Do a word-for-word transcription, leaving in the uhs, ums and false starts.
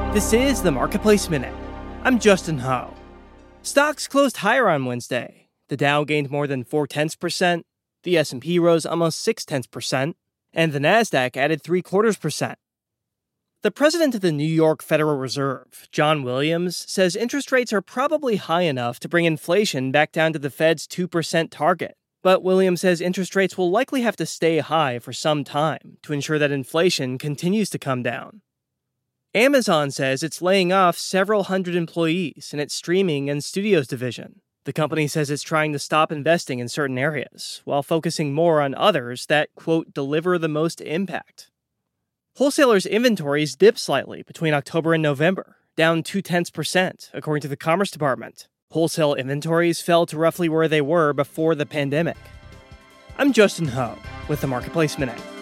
This is the Marketplace Minute. I'm Justin Ho. Stocks closed higher on Wednesday. The Dow gained more than four tenths percent, the S and P rose almost six tenths percent, and the Nasdaq added three quarters percent. The president of the New York Federal Reserve, John Williams, says interest rates are probably high enough to bring inflation back down to the Fed's two percent target. But Williams says interest rates will likely have to stay high for some time to ensure that inflation continues to come down. Amazon says it's laying off several hundred employees in its streaming and studios division. The company says it's trying to stop investing in certain areas, while focusing more on others that, quote, deliver the most impact. Wholesalers' inventories dipped slightly between October and November, down two tenths percent, according to the Commerce Department. Wholesale inventories fell to roughly where they were before the pandemic. I'm Justin Ho with the Marketplace Minute.